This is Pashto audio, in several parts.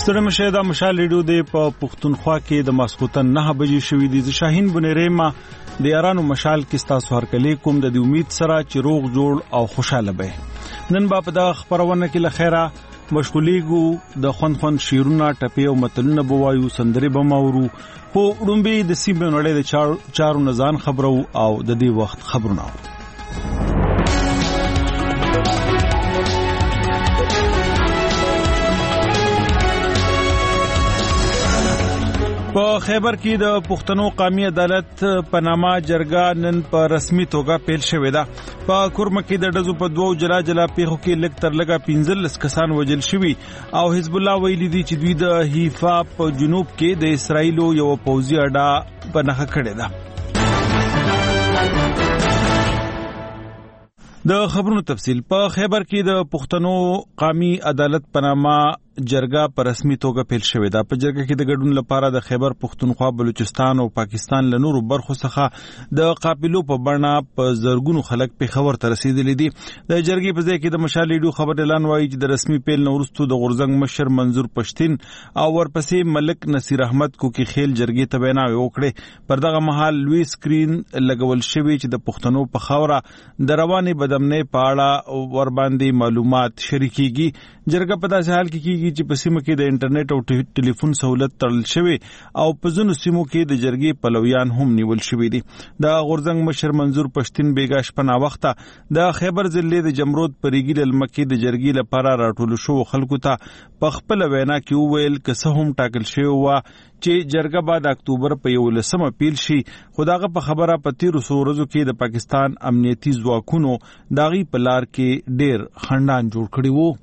ستړي مشه د مشال ریډیو د پښتونخوا کې د ماسخوتن 9 بجې شوې دي. شاهین بنریما د یارانو مشال کې ستاسو هرکلی کوم د امید سره چې روغ جوړ او خوشاله به. نن با په د خبرونه کې لخيره مشغولېګو د خوند شیرونه ټپي او متلونه بوایو سندري بماورو خو وړومبي د سیمه نړۍ د چارو نزان خبرو او د دې وخت خبرونه. په خیبر کې د پښتنو قومي عدالت په نامه جرګه نن په رسمي توګه پیل شوې ده. په کورم کې د ډزو په دوو جلا پیښو کې لږ تر لږه 15 کسان وژل شوي او حزب الله ویلي دي چې دوی د حیفا په جنوب کې د اسرایلو یو پوځي اډه په نښه کړې ده. د خبرونو تفصیل. په خیبر کې د پښتنو قومي عدالت په نامه جرګه په رسمي توګه پیل شوې ده. په جرګه کې د ګډون لپاره د خیبر پښتونخوا، بلوچستان او پاکستان له نورو برخو څخه د قافلو په بڼه په زرګونو خلک په خبر ته رسیدلي دي. د جرګې په ځای کې د مشال ریډیو خبر اعلان وایي چې د رسمي پیل نه وروسته د غورزنګ مشر منظور پښتين او ورپسې ملک نصیر احمد کوکی خیل جرګې ته ویناوي وکړي. پر دغه مهال لوی سکرین لګول شوی چې د پښتنو په خاوره د رواني بدامنۍ په اړه ور باندې معلومات شریکيږي. جرګه په داسې حال کې کیږي چې په سیمه کې د انټرنیټ او ټلیفون سہولت تړل شوی او په ځینو سیمو کې د جرګې پلویان هم نیول شوی دي. د غورزنګ مشر منظور پښتين بیګا شپه نا وخته د خیبر ضلع د جمرود پریګل المکی د جرګې لپاره راټول شو خلکو ته په خپل وینا کې ویل که څه هم ټاکل شوی و چې جرګه بعد اکتوبر په 11 پیل شي. خداغه په خبره په 13 ورځو کې د پاکستان امنیتي ځواکونو داغي پلار کې ډیر خندان جوړ کړی وو.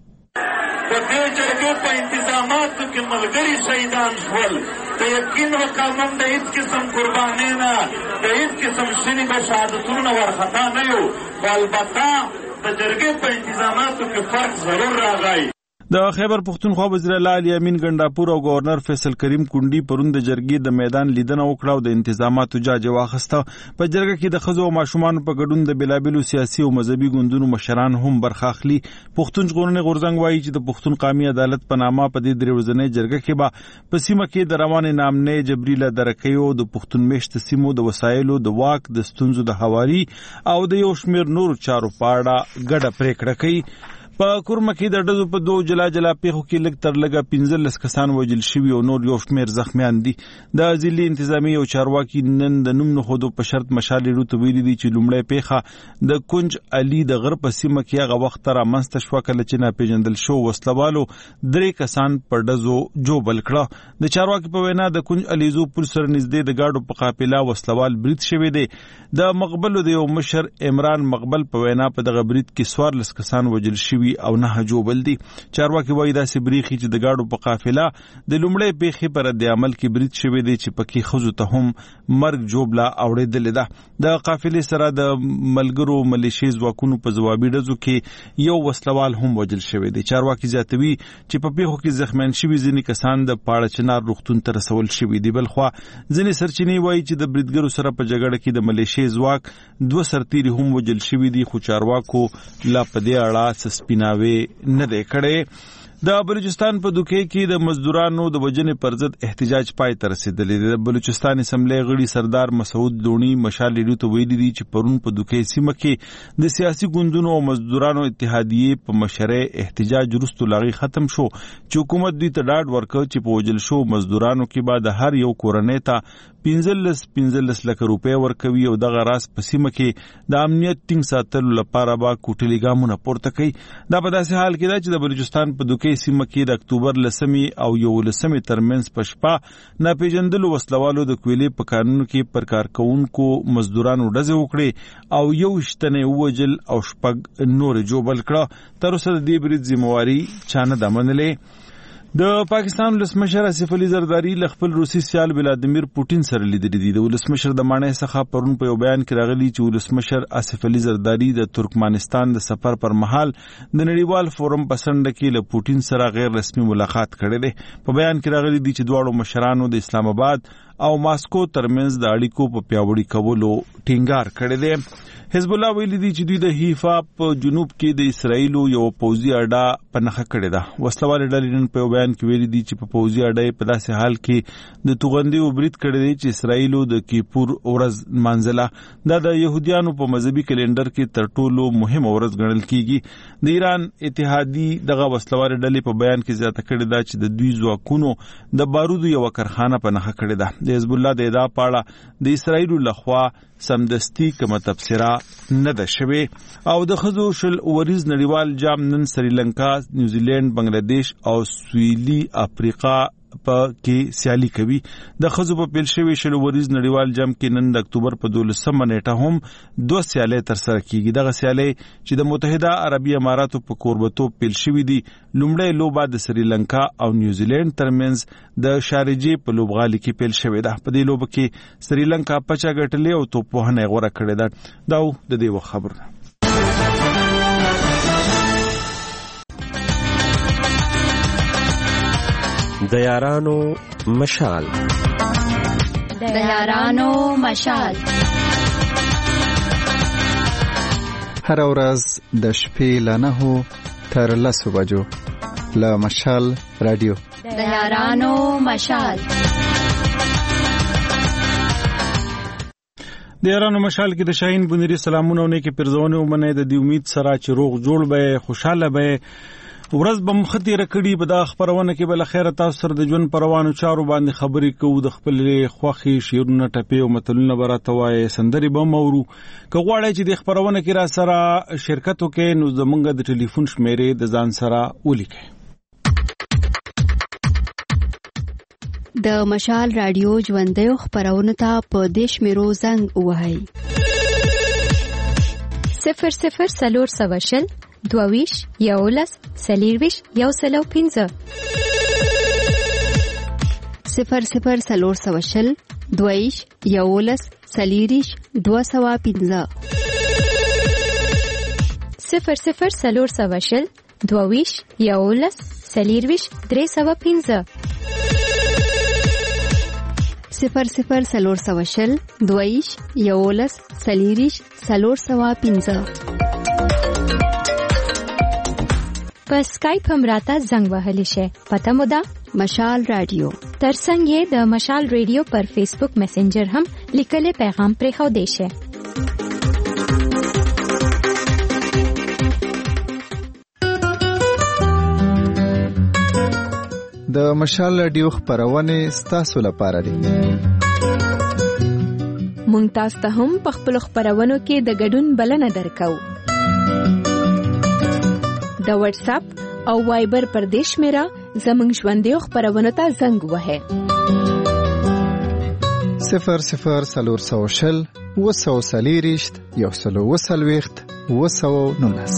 کې ملګری شهیدان شول د یقین وکامم د هیڅ قسم قرباني نه د هیڅ قسم شنی به شهادتونه ورخطا نه یو البته د جرګې په انتظاماتو کې فرق ضرور راغی. د خیبر پښتونخوا وزیر اعلی علی امین ګنداپور او گورنر فیصل کریم کونډي پروند جرګې د میدان لیدنه وکړه او د انتظاماتو جاج واخسته. په جرګه کې د خزو او ماشومان په ګډون د بلابلو سیاسي او مذهبي ګوندونو مشران هم برخه اخلي. پښتون ژغورنې غورزنګ وایي چې د پښتون قومي عدالت په نامه په دې دروځنې جرګه کې به په سیمه کې د رواني نامنې جبريله درکېو د پښتون میشت سیمو د وسایلو د واک د ستونزو د حواري او د یو شمیر نور چارو پاړه ګډه پریکړه کوي. په کورم کې د ډزو په دوه جلا پیښو کې لږ تر لږه 15 کسان وژل شوي او نور یو شمیر زخمیان دي. د ځلې انتظامی او چارواکي نن د نوم نه خودو په شرط مشال ریډیو ویلي دي چې لومړی پیښه د کنج علي د غر په سیمه کې هغه وخت را منځته شو کله چې ناپېژندل شو وسلوالو 3 کسان په ډزو جوبل کړه. د چارواکي په وینا د کنج علي زو پل سره نږدې د گاډو په قافله وسلوال برید شوی دی. د مقبل د یو مشر عمران مقبل په وینا په دغه برید کې 14 کسان وژل شوي او نه جوبل دي. چارواکي وایي دا سبريخي چې د گاډو په قافله د لومړی پیښې پر د عمل کې برید شوی دی چې پکې خزو ته هم مرګ جوبلا اوړېدل ده. د قافلې سره د ملګرو ملیشي ځواکونو په جوابي ډزو کې یو وسلوال هم وژل شوی دی. چارواکي زیاتوي چې په پیښو کې زخمیان شوي ځینې کسان د پاړه چنار روغتون ته رسول شوي دي. بلخوا ځینې سرچینې وایي چې د بریدګرو سره په جګړه کې د ملیشي ځواک 2 سرتیري هم وژل شوي دي خو چارواکو لا په دې اړه سسپیناوي نه دی کړی. د بلوچستان په دوکې کې د مزدورانو د وجنې پر ضد احتجاج پای ته رسیدلی دی. د بلوچستان اسمبلی غړي سردار مسعود لونی مشال ریډیو ته ویلي دي چې پرون په دوکې سیمه کې د سیاسي ګوندونو او مزدورانو اتحادیې په مشرۍ احتجاج وروسته لاغي ختم شو چې حکومت دوی ته ډاډ ورکړ چې په وجل شو مزدورانو کې بعد هر یو کورنۍ ته 15 لک روپۍ ورکوي او دغه راس په سیمه کې د امنیت ټینګ ساتلو لپاره به کوټلي ګامونه پورته کوي. دا په داسې حال کې ده چې د بلوچستان په دوکې سیمه کې د اکتوبر 10 او 11 ترمنځ په شپه ناپېژندلو وسلوالو د کویلې په کانونو کې پر کارکونکو مزدورانو ډزې وکړې او یو شتنې ووجل او شپږ نور جوبل کړه. تر اوسه د دې برید ذمہواری چا نه ده منلې. د پاکستان ولسمشر آصف علي زرداری له خپل روسي سیال ولادیمیر پوتین سره لیدلي دي. د ولسمشر د مانۍ څخه پرون په یو بیان کې راغلي چې ولسمشر آصف علي زرداری د ترکمنستان د سفر پر مهال د نړیوال فورم په څنډه کې له پوتین سره غیر رسمي ملاقات کړی دی. په بیان کې راغلي دي چې دواړو مشرانو د اسلام آباد او ماسکو ترمنځ د اړیکو په پیاوړي کولو ټینګار کړی دی. حزب الله ویلي دي چې دوی د حیفا په جنوب کې د اسرایل یو پوځي اډه په نښه کړې ده. وسلوال ډلې نن په بیان کې ویلي دي چې په پوځي اډه په داسې حال کې د توغندي برید کړی دی چې اسرایل د کیپور ورځ مانځله. دا د يهوديانو په مذهبي کلندر کې تر ټولو مهمه ورځ ګڼل کیږي. د ایران اتحادی دغه وسلوال ډلې په بیان کې زیاته کړې ده چې د دوی ځواکونو د بارودو یو کارخانه په نښه کړې ده. د حزب الله د ادعا په اړه د اسرایل لخوا سمدستي کومه تبصره نه ده شوې. او د خزو شل وریز نړیوال جام نن سریلانکا، نیوزیلند، بنگلاديش او سویلي افریقا په کې سیالي کوي. د خزو په پیل شوی شل وریز نړیوال جام کې نن د اکتوبر په 12 نیټه هم 2 سیالي تر سره کیږي. دغه سیالي چې د متحده عربی اماراتو په کوربتوب پیل شوی دي، لومړی لوبه د سریلانکا او نیوزیلند ترمنځ د شارجې په لوبغالي کې پیل شوې ده. په دې لوبه کې سریلانکا 50 ګټلې او توپوهنه غوړه کړې ده. دا د دې خبره. د یارانو مشال، د یارانو مشال. هر ورځ د شپې له 9 تر 10 بجو له مشال رادیو. د یارانو مشال. د یارانو مشال کې د شاهین بنيري سلامونه او نیکه پرزونه ومنه د دې امید سره چې روغ جوړ به خوشاله به ورځ بم خطي رکړي. په دا خبرونه کې بل خیره تاسو سره د ژوند پروانو چارو باندې خبرې کوو. د خپل خوخي شیرونه ټپي او متلونه براته وای سندري بم اورو. که غواړئ چې د خبرونه کې را سره شرکت وکړئ نو زمونږ د ټلیفون شمیرې د ځان سره ولیکئ. د مشال رادیو ژوندۍ خبرونه ته په دیش میرو زنګ وهاي 00 سلور سواشل دوویش یولس سلیرویش یو سلو 15 00 سلور سواشل دوویش یولس سلیریش 215 00 سلور سواشل دوویش یولس سلیرویش 315 00 سلور سواشل دوویش یولس سلیریش 315 په سکایپ هم راته زنګ وهلی شي. پته مو ده مشال رادیو. ترڅنګ یې د مشال رادیو پر فیسبوک میسنجر هم لیکلي پیغام پرې خو دی شي. د مشال رادیو خبرونه ستاسو لپاره دي. مونږ تاسو ته هم په خپل خبرونو کې د ګډون بلنه درکو. د واتس اپ او وایبر پر دیش میرا زمنګ ژوندۍ خبرونه ته زنګ وهه 00 سلور سوشل وسو سلیریشت یو سلو وسلويخت وسو نونس.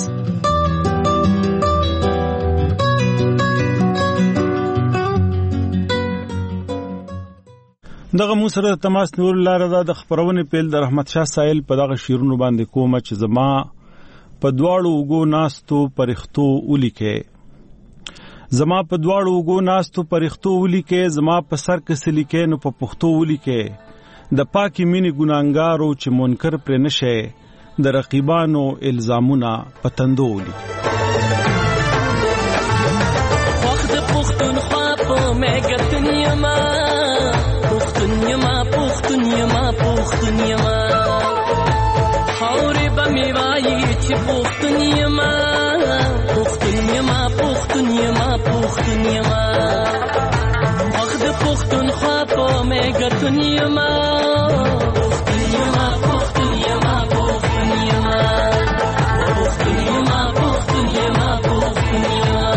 دغه مو سره تماس نور لاره د خبرونه پیل د رحمت شاه سایل په دغه شیرونو باندې کومه چې زما په دواړو وګو ناستو پرختو ولیکه. زما په دواړو وګو ناستو پرختو ولیکه. زما په سر کې لیکه نو په پښتو ولیکه. د پاکي مینې ګناګارو چې منکر پر نشه د رقیبانو الزامونه پتندو ولیکه. وخت پختونخوا په مګتنیا ما پختونیا ما پختونیا ما پختونیا ما خاورې به می وایي چې پختونیا ما پختونیا ما پختونیا ما پختونیا ما وخت پختونخوا په مګتنیا ما پختونیا ما پختونیا ما پختونیا ما پختونیا ما پختونیا ما پختونیا ما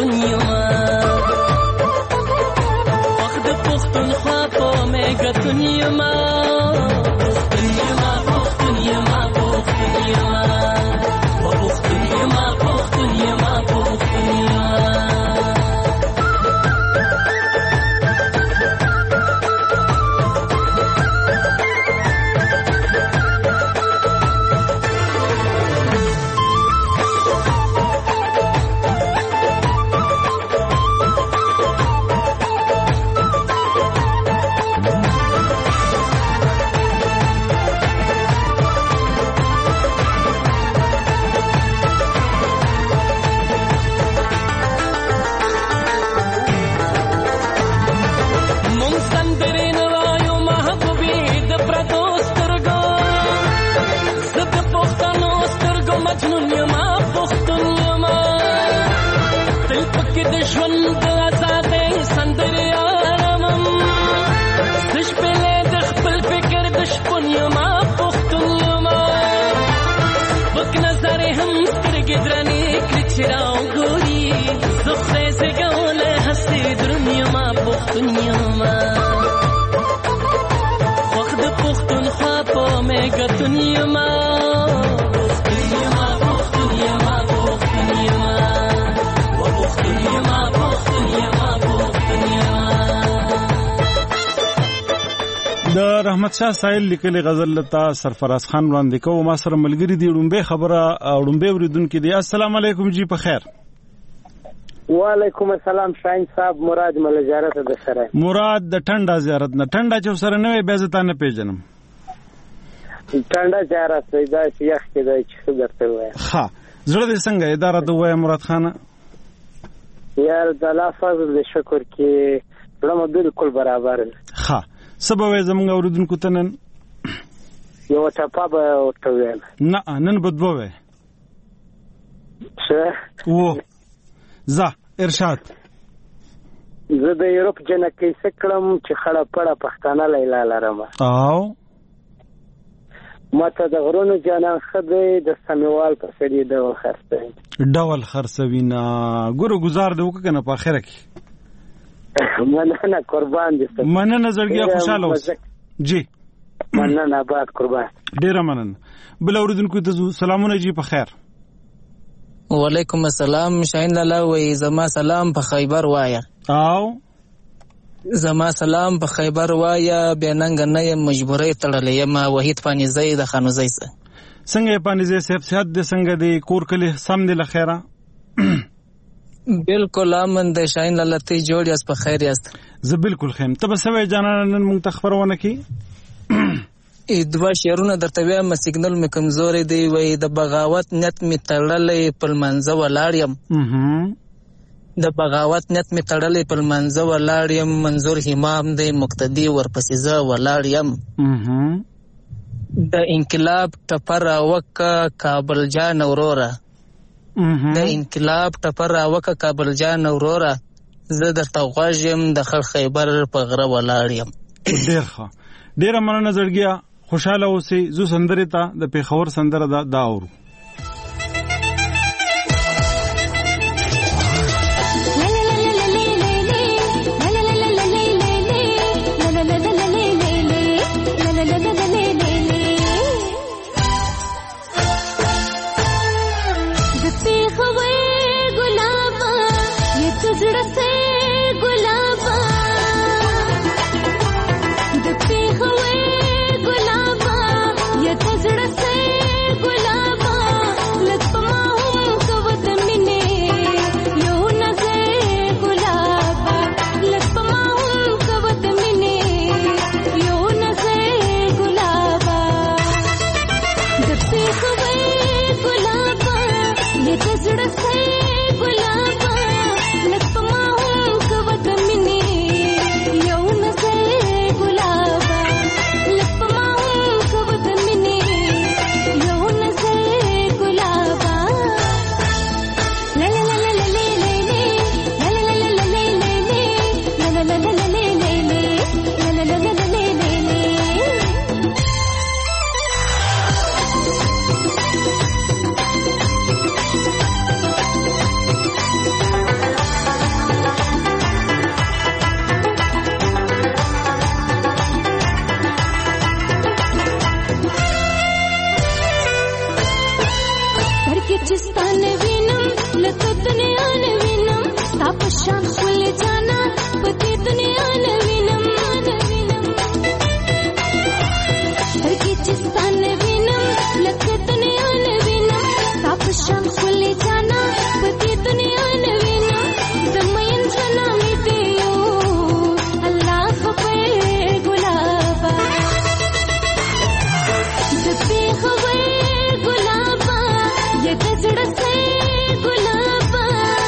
پښتون یما وخت پښتون خوا په میګتون یما پښتون یما پښتون یما پښتون یما پښتون یما پښتون یما پښتون یما د رحمت شاه سایل لیکلي غزل لتا سرفراز خان وړاندې کوم ما سره ملګری دی ډومبه خبره ډومبه وریدونکو دی السلام علیکم جی په خیر وعلیکم السلام شاین صاحب مراد مل زیارت د سره مراد د ټنډا زیارت نه ټنډا چې سره نه بیا ځتا نه پیژنم ټنډا زیارت دا یخ کې دا چې درته وای ها زړه دې څنګه اداره ته وای مراد خان یار د الله فضل شکر کې لمه بالکل برابر ها سبا زمونږ اوریدونکو ته نن یو ټاپا به ورته ویل نه نن بدبو وای څه و زه ارشاد زه د یورپ جنکې سکړم چې خړه پړه پښتانه لیلا لرم او ماته د غرونو جانان خدای د سمیوال په سړي ډول خرڅوي ډول خرڅوي نه ګورو گزار دی وکنه په اخره کې مننه قربان دي مننه زړګي خوشاله اوس جی مننه باد قربان ډیر مننه بل اوریدونکو ته سلامونه جی په خیر وعلیکم السلام شاین لاله وای زما سلام په خیبر وایا او زما سلام په خیبر وایا بیننګ نه مجبورې تړلې ما وحید پانیزی د خانوزی څنګه پانیزی صحت دې څنګه دی کور کله سم دې لخيره بالکل امن د شاین لاله ته جوړ یاس په خیر یاست زه بالکل خیم ته به سوي جانان نن مونږ تخبرونه کی دوا شعرونه درته وایم سیګنل می کمزوري دی وای د بغاوت نیت می تړلې په منځ ولاړم د بغاوت نیت می تړلې په منځ ولاړم منظور امام دی مقتدی ورپسې ز ولاړم د انقلاب ټپر وک کابل جان اورورا د انقلاب ټپر وک کابل جان اورورا زه درته غواړم د خړ خیبر په غره ولاړم ډیر مننه زړګیا خوشاله اوسې زو سندره ته د پیښور سندره دا اورو गुलाबा दुनिया न विनम तापशान खुल जाना पति दुनिया न विनम हरकी चिस्तान विनम लख दुनिया न विनम तापशान खुल जाना पति दुनिया न विनम दमयन जना मिटेयो अल्लाह पे गुलाबा दबे खबर गुलाबा ये गजड़ से गुलाबा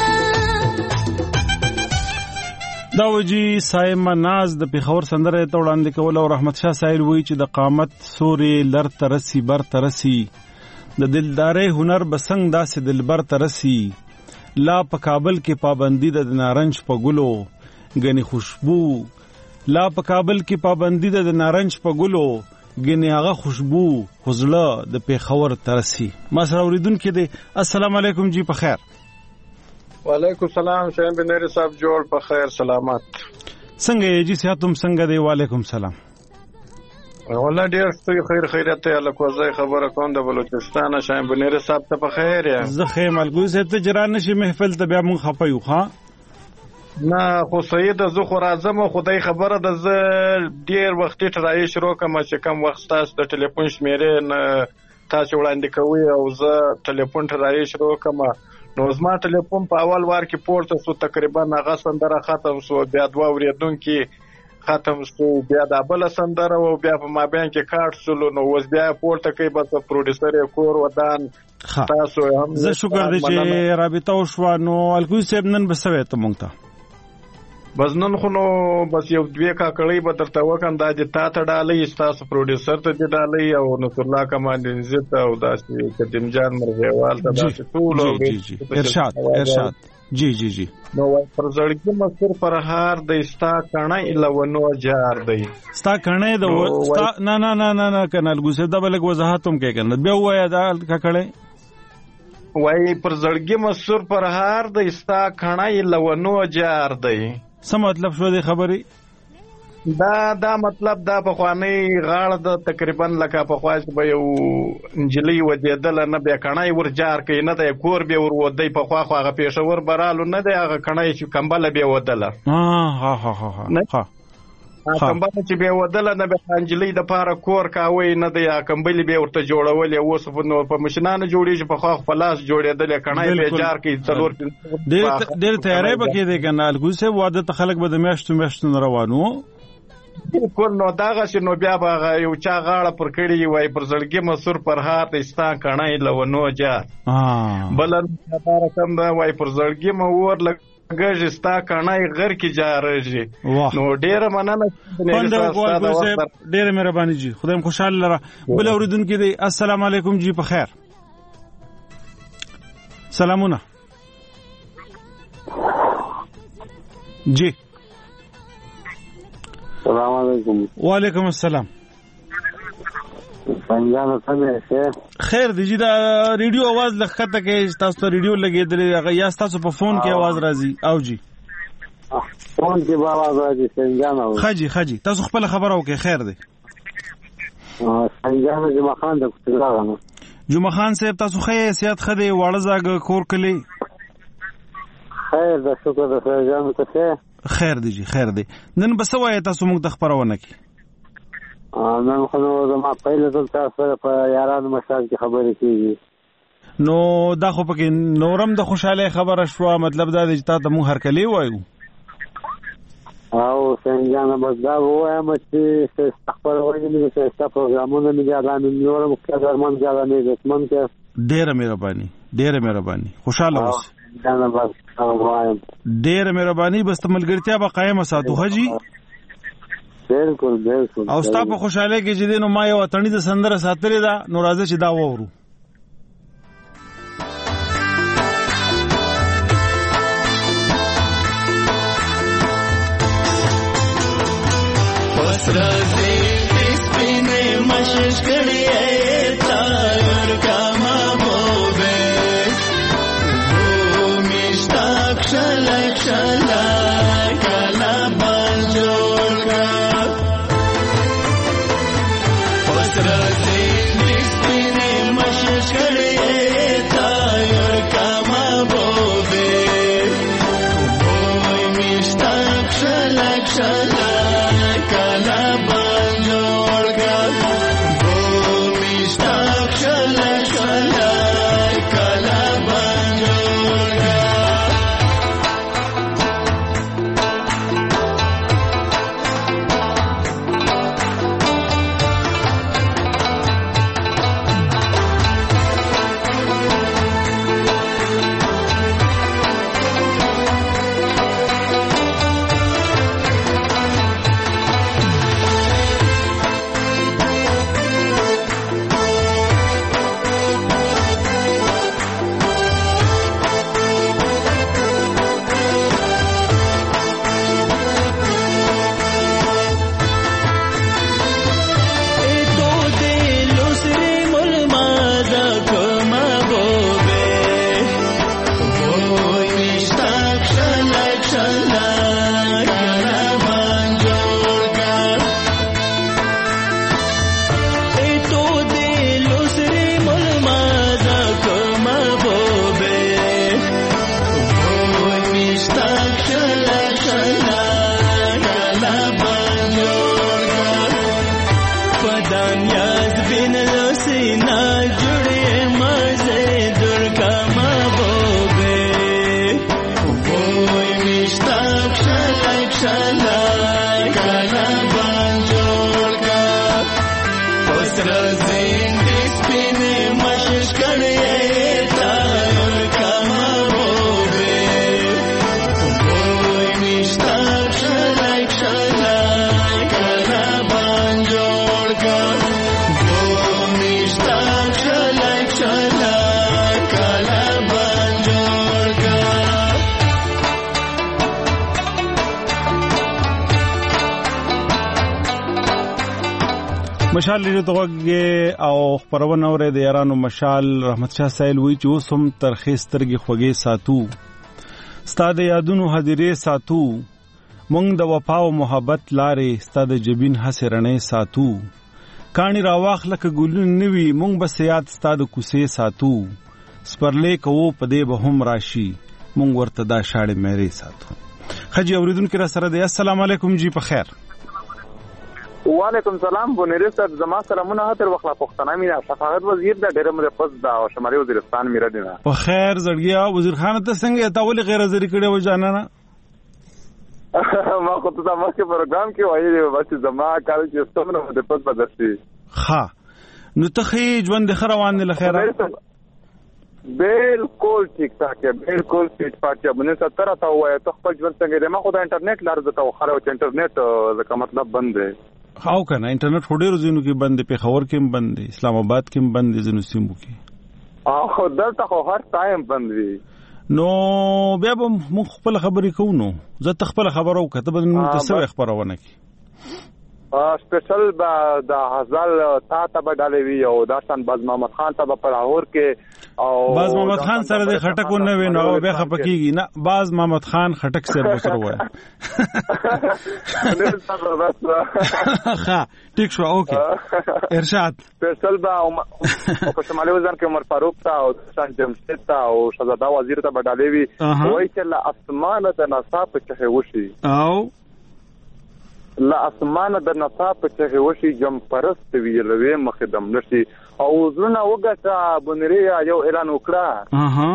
داوجی سایم ناز د پیښور سندره ته وړاندې کول او رحمت شاه سایل وی چې د قامت سوري لر ترسي بر ترسي د دلدارې هنر بسنګ داسې دلبر ترسي لا په کابل کې پابندي د نارنج په ګلو غني خوشبو لا په کابل کې پابندي د نارنج په ګلو غني هغه خوشبو خزله د پیښور ترسي ما سره اوریدونکو دي السلام علیکم جی په خیر وعلیکم السلام شایم بنری صاحب جوړ په خیر سلامت څنګه یې جی صحتم څنګه دی وعلیکم سلام والله ډیر خیر خیرت ته لکوځي خبره کوم د بلوچستان شایم بنری صاحب ته په خیر یا زه خیر ملګری صاحب ته جران نشي محفل ته بیا مون خپایو ها نه خو سید زه خو راځم خدای خبره د ز ډیر وخت ټرای شروع کوم چې کم وخت تاسو د ټلیفون شمیرې نه تاسو وړاندې کوي او زه ټلیفون ټرای شروع کوم نو زما ټلیفون په اول وار کې پورته سو تقریبا هغه سندره ختم سو بیا دوه اوریدونکو ختم سو بیا د بل سندره او بیا په مابین کې کارت سولو نو اوس بیا پورته کوي بس پروډوسر کور ودان تاسو هم زه شکر دې چې رابطه وشو نو الکوي صاحب نن بسوي ته مونږ ته بس نن خو نو بس یو دوه کاکړی به درته وکم دا چې تا ته ډالۍ تاسو پروډوسر ته دې ډالۍ او نصر الله کمال عزت او داسې کدیم جان مرغیوال ته داسې ټول ارشاد جی جی جی نو پر زړګي مصر پر هار د استا کڼه الونو جار دی ستا کڼه د ستا نه نه نه نه کنال ګوسه د بلګ وضاحت هم کې کنه بیا وایا دا ککړې وای پر زړګي مصر پر هار د استا کڼه الونو جار دی څه مطلب شو دی خبري دا مطلب دا په خواني غاړه د تقریبا لکه په خواش به یو انجلی ودیدل نه به کڼای ورجار کین نه د کور به ور ودی په خوا خواغه پېښور برالو نه دی هغه کڼای چې کمبل به ودله ها کمبل چې به ودله نه به انجلی د پاره کور کاوي نه دی کمبل به ورته جوړول اوس په مشنانه جوړیږي په خوا خلاص جوړېدل کڼای به جار کی څلور ډېر تیارې بکې دی کنال ګوسه واده ته خلک به د میاشتو روانو کول نو داغه شنو بیا به یو چا غاړه پر کړی وای پر زړګي مسور پر هات استا کڼای لونو جا بلن لپاره کم دا وای پر زړګي مو ور لګج استا کڼای غر کی جا رږي نو ډیر مننه ډیر مهرباني جی خدایم خوشاله لره بل اوریدونکو دی السلام علیکم جی په خیر سلامونه جی السلام علیکم وعلیکم السلام څنګه خیر دی جی دا ریډیو आवाज لخته کې تاسو ته ریډیو لګیدل یا تاسو په فون کې आवाज راځي او جی فون کې आवाज راځي څنګه خاجي تاسو خپل خبرو کې خیر دی څنګه جمعه خان د کوټه جمعه خان صاحب تاسو خیر سیادت خدي واړه زاګ کور کلی خیر د شکر د فرجام ته خیر دی جی خیر دی نن بس وای تاسو موږ د خبرونه کی نن خو زما پهله ځل تاسو په یارانو مشال کې خبرې کیږي نو دا خو پکې نورم د خوشاله خبره شو مطلب دا چې تاسو موږ هر کلی وایو او څنګه بس دا وایم چې خبر وایي چې تاسو پروګرامونه نه ځان نورم کې درمان ځان نه دښمن کې ډېر مهرباني خوشاله اوسئ ډېر مهرباني بس ملګرتیا به قائم ساتو حجی بالکل او ستا په خوشاله کې چې دینو ما یو اتنی د سندره ساتلې ده نو راځي چې دا وورو راځي سپینې مشش کړي تایر کا محبوبه او مشتاق شلک کلا بل جوړ کا پس راځي سپینې مشش کړي تایر کا محبوبه مشال لري توګه او خبرونه اورې د یارانو مشال رحمت شاه سایل وی چې اوس هم ترخې سترګې خوږې ساتو ستاد یادونو حاضرې ساتو مونږ د وفا او محبت لارې ستاد جبین حسرنې ساتو کانی راواخ لکه ګلون نوي مونږ بس یاد ستاد کوسې ساتو سپرلې کوو پدې به هم راشي مونږ ورته دا شاړې مېرې ساتو خجی اوریدونکو را سره دی السلام علیکم جی په خیر وعلیکم سلام بونیری صاحب زما سلامونه هتر وخلا پښتنه مینا شفاعت وزیر دا ډېر مده پس دا شمالي وزیرستان میرا دینا په خیر زړګیا وزیر خان ته څنګه تا ولې غیر حاضر کړي و جانانا ما خو ته ما کې پروګرام کې وایي چې زما کار چې ستومره مده پس بدرسي ها نو ته ژوند خروان له خیره بالکل ٹھیک ٹھاک ہے بالکل ٹھیک ٹھاک ہے بنے 70 تا ہوا ہے تو خپل ژوند څنګه ما خو دا انټرنیټ لار زته خو انټرنیټ زکه مطلب بند دی خاو کنه انټرنیټ هډیر زینو کې بند دی په خبر کې بند دی اسلام آباد کې بند دی زینو سیمو کې خو دلته خو هر ټایم بند وی نو بیا به مخ خپل خبرې کوو نو زه خپل خبرو کته به نو تاسو خبرونه کی سپیشل با د غزل تا ته بدلې وی او داستان باز محمد خان ته په لاهور کې او باز محمد خان سره د خټکو نه وینو او به خپکیږي نه باز محمد خان خټک سره وسره وای ها ټیک شو اوکې ارشاد سپیشل با په شمالي وزن کې عمر فاروق ته او شان جمشید ته او شهزاده وزیر ته بدلې وی وای چې لا اسمانه د نصاب چې وشي او لا اسمانه د نصاب چې وشي جم پرست ویلوي مخدم نشي او زونه وګټه بنري یو اعلان وکړه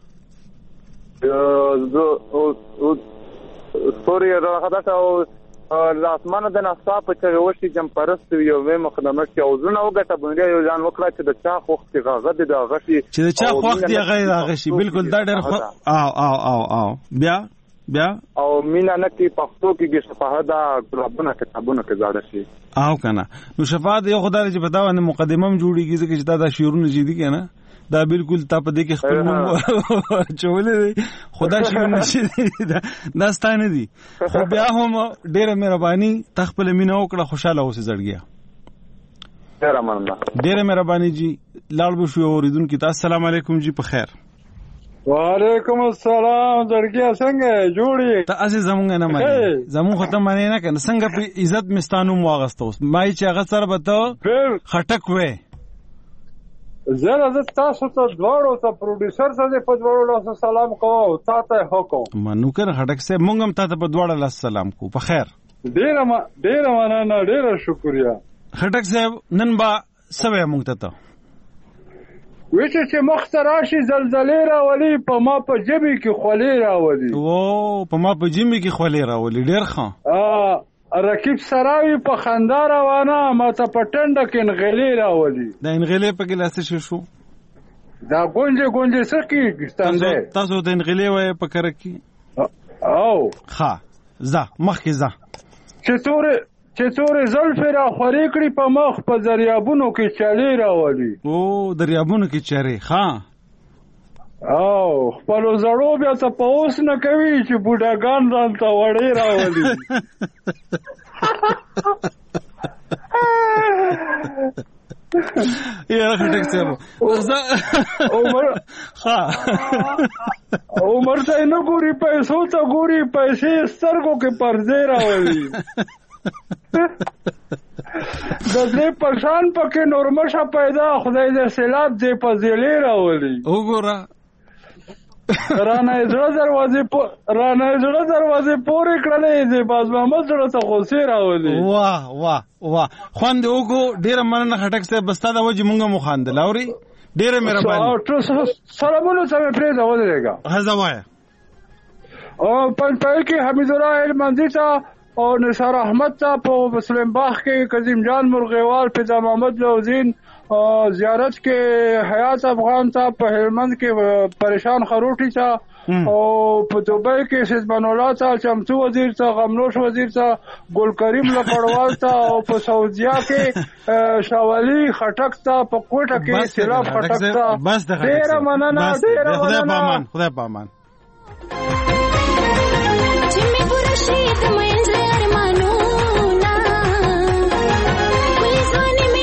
سوري راغدا او لا اسمانه د نصاب چې وشي جم پرست ویلوي مخدم نشي او زونه وګټه بنري یو ځان وکړه چې د چا خوخت غغد د غشي چې د چا خوخت دی غیر غشي بالکل دا ډېر او بیا او مینا نکی پښتو کې شفاهدا کتابونه کې زاړه شي او کنه نو شفاهد یو خدای چې په دا باندې مقدمه هم جوړیږي چې دا شعرونه جدي کنه دا بالکل تا په دې کې خپل نوم چولې خدا شي نشي دا ستانه دي خو بیا هم ډېر مهرباني تخپل مینه وکړه خوشاله اوسې زړګیا ډېر مهرباني جی لاړ بشو اوریدونکو ته السلام علیکم جی په خیر وعلیکم السلام درګیا څنګه جوړی ته اسې زمونږ نه مانی زمون ختم مانی نه کنه څنګه په عزت مستانو واغستو مای چې هغه سره بته خټک وې زه تاسو ته دواړو ته پروډوسر سره په دواړو له سلام کوم تاسو حکم منو کنه خټک سه مونږ هم تاسو په دواړو له سلام کو په خیر ډیر مننه ډیر شکریا خټک سه نن با سوي مونږ ته وچه چې مختراشي زلزلې راولي په ما په جبې کې خولې راولي او په ما په جبې کې خولې راولي ډېر ښه رقیب سراوي په خندا روانه ما ته په ټنډه کې انغلې راولي دا انغلې په کې لاس شو دا ګونجه سکه ستنده تاسو د انغلې وای په کر کې او ښه زه مخکې زه چې تورې زلفې را خورې کړي په مخ په دریابونو کې چلې راولي او دریابونو کې چرې ښه او خپلو زړو بیا ته په اوس نه کوي چې بوډاګان ځانته وړې راولي یاره خټک صاحب عمر ته نه ګوري پیسو ته ګوري پیسې سترګو کې پردې راولي د دې پرشان پکې نورمشه پیدا خدای دې سیلاب دې په زیلې راولي وګوره رانه زړه دروازې پورې کړلې دې باز محمد زړه ته غوسې راولي واه خوند وګو ډېر مننه خټک صاحب بستا د وجه مونږه مو خاندل اوري ډېر مهرباني سلامونه ته پرې دا ودرېګا هزوای او پنځپای کې حمید الله المنزي ته او نثار احمد ته په سلیم باغ کې قاسم جان مرغیوال پیدا محمد لوزین زیارت کې حیات افغان ته په هلمند کې پریشان خروټی ته او په دوبۍ کې سیدمان الله ته چمتو وزیر ته غمنوش وزیر ته ګل کریم لکړوال ته او په سعودیا کې شاولی خټک ته په کوټه کې سیلاب خټک ته ډیر مننه خدای پامان منزل ارمانونا پولیس باندې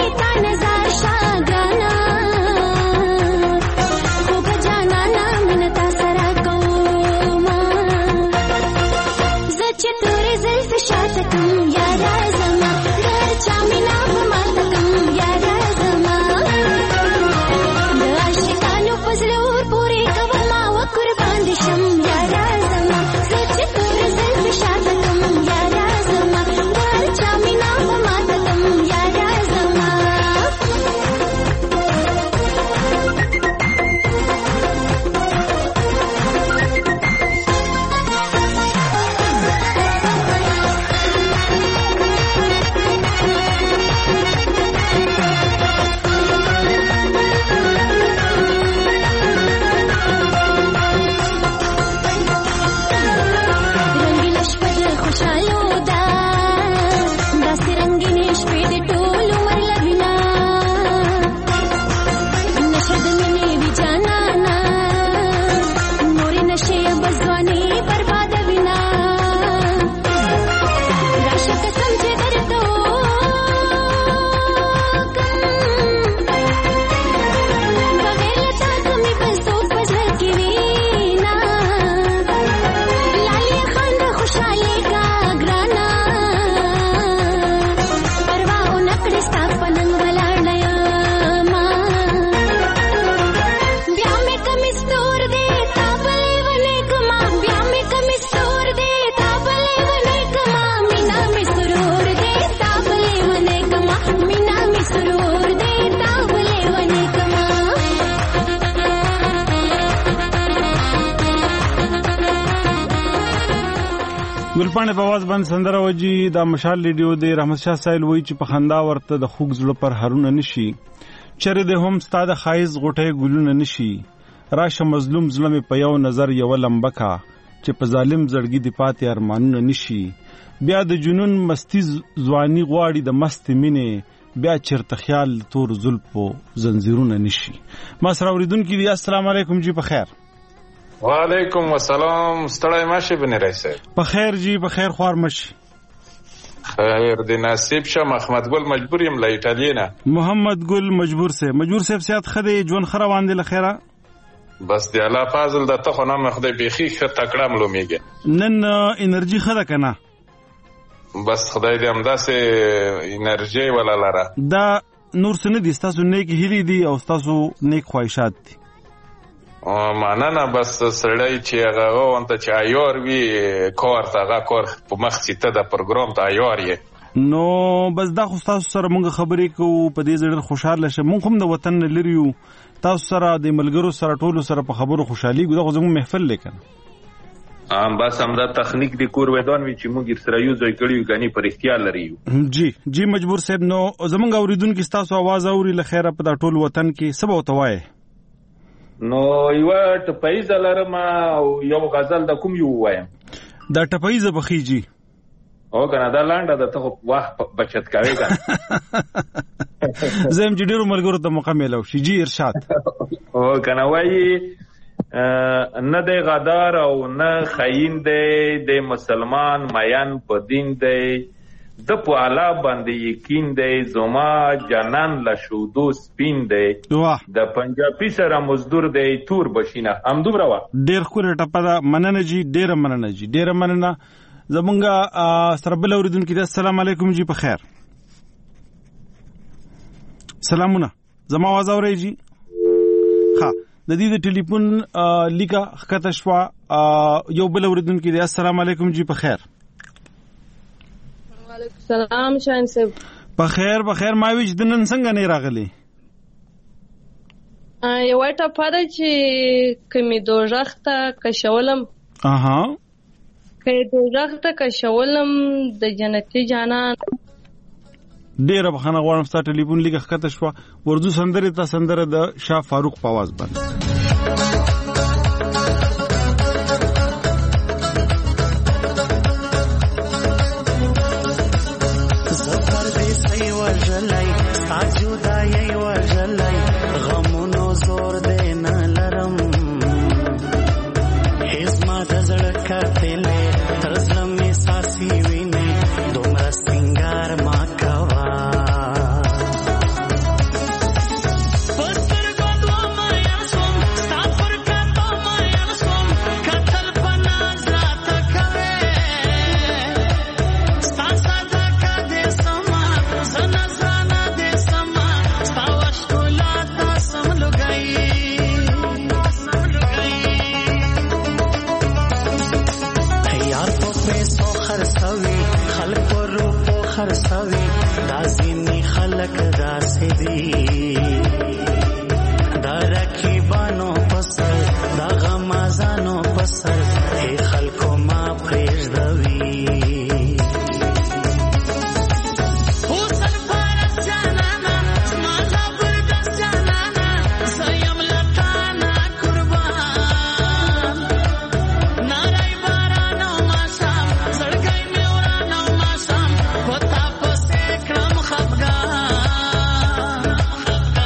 ګلپاڼه په आवाज باندې سندره وجي د مشال ریډیو د رحمت شاه سایل وای چې په خندا ورته د خوګ زړه پر هرونه نشي چر د هم ستاده خایز غټه ګلونه نشي راشه مظلوم ظلم په یو نظر یو لمبکا چې په ظالم زړګي د پاتې ارمانونه نشي بیا د جنون مستی ځواني غواړي د مست مینه بیا چرته خیال تور زلفو زنجیرونه نشي ما سره اوریدونکو دی السلام علیکم جی په خیر وعلیکم السلام ستړی ماشي بنی رئیس په خیر جی په خیر خوار مشي خیر دی نصیب شه محمد ګل مجبور یم له ایتالیا محمد ګل مجبور سے سیات خدای جون خروان دی لخيره بس دی الله فاضل د ته خو نه مخدي بيخي خ تکړه ملومیږي نن انرژي خده کنه بس خدای دې همداسه انرژي ولا لاره دا نور سن دي تاسو نیک هلي دي او تاسو نیک خواهشات دي معنا نه بس سړی چې هغه وانت چې ایور وی کور ته کور په مخ چې ته د پروګرام ته ایور یې نو بس دا خو تاسو سره مونږ خبرې کوو په دې ځړ خوشاله شه مونږ هم د وطن لریو تاسو سره د ملګرو سره ټولو سره په خبرو خوشحالي ګو دا زموږ محفل لیکن بس هم دا تخنیک د کور ودان وی چې موږ سره یو ځای کړیو غني پر اختیار لريو جی مجبور صاحب نو زمونږ اوریدونکو تاسو आवाज اوري لخيره په ټول وطن کې سبا وتوای نو یو ټپایز لرم او یو غزل د کوم یو وایم دا ټپایز بخیجی او کنه دا لانډه د ته وخت بچت کوي کنه زم چې ډیرو ملګرو ته موقع ملو شي جی ارشاد او کنه وای نه د غدار او نه خاين د مسلمان ماین په دین دی د په اعلی باندې یقین دی زما جنان لشودو سپین دی د پنجابي سره مزدور دی تور بشینه هم دومره وا ډیر خو ټپه دا مننه جی ډیر مننه زمونږه سره بل اوریدونکو دي السلام علیکم جی په خیر سلامونه زما आवाज اورئ جی ها د دې د ټلیفون لیکه خطه شوا یو بل اوریدونکو دي السلام علیکم جی په خیر وعلیکم السلام شاهین صاحب په خیر ما ویج د نن څنګه نه راغلی یو ټپه ده چې کمی دوزخ ته کشولم که دوزخ ته کشولم د جنتی جانان ډیره بخنه غواړم ستاسو ټلیفون لیکه خطه شوا ورځو سندره ته سندره د شاه فاروق په आवाज باندې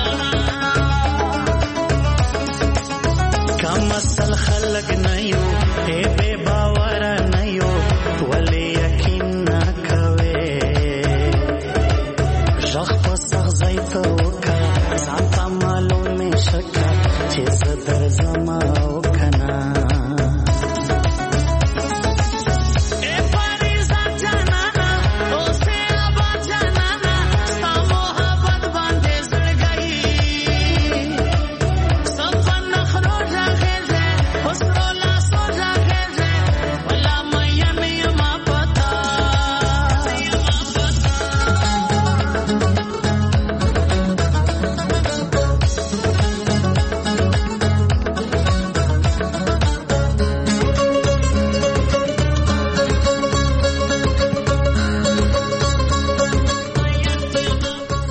مسل خلق نه یو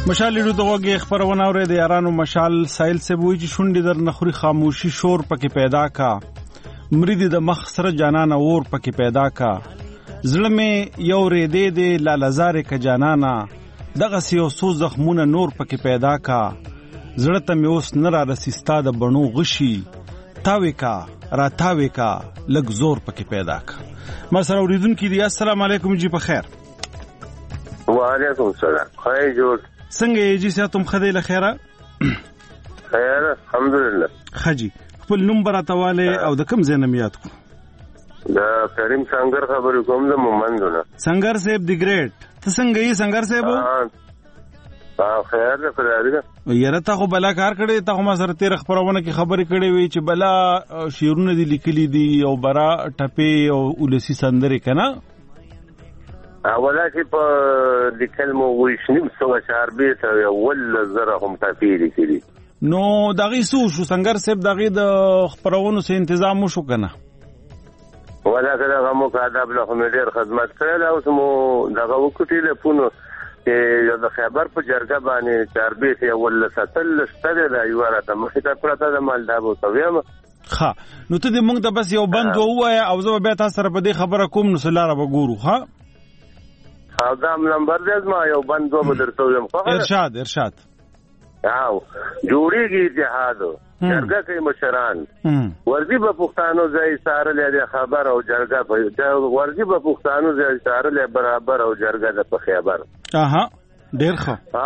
مشال لرو دغه خبرونه اورې د یارانو مشال سایل سبوي چې شونډې در نخوري خاموشي شور پکې پیدا کا مرید د مخ سره جانان اور پکې پیدا کا زړه مې یو ریدې د لالزار ک جانانا دغه سیو سو زخمونه نور پکې پیدا کا زړه ته مې اوس نه را رسیستا د بڼو غشي تاوي کا را تاوي کا لګ زور پکې پیدا کا ما سره اوریدونکو دی السلام علیکم جی په خیر وعلیکم السلام خیر جوړ څنګه یې جی ساتم خدای له خیره خیر الحمدلله خجی خپل نوم براتواله او د کوم زینم یاد کو دا کریم څنګه خبرې کوم د مومندونه څنګه صاحب دی ګریټ ته څنګه یې څنګه صاحب خیر ده خدای یاره ته خو بلا کار کړی ته ما سره تیر خبرونه کې خبرې کړې وی چې بلا شیرونه دي لیکلي دي او برا ټپې او ولسی سندرې کنه اولا چې په لیکل مو وښنیم سو چاربې ته ول زره هم تفیری کړي نو دغه سو شو څنګه صاحب دغه د خبرونو سه تنظیم وشو کنه ولا کله مو کادب له مدیر خدمت کړل او مو دغه وکټی له پونو چې د خبر په جرګه باندې چاربې ته ول ستل ستل دا یو راته مخې ته پراته د مالدارو تویم ها نو ته دې موږ د بس یو بند ووایا او زه به تاسو سره په دې خبره کوم نو سلاره وګورو ها او دا نمبر دې ما یو بند و درته یم ارشاد او جوړیږي اتحاد جرګه کې مشران ورځي په پښتانو ځای سارلې د خبر او جرګه په ورځي په پښتانو ځای سارلې برابر او جرګه د په خبر اها ډیر ښه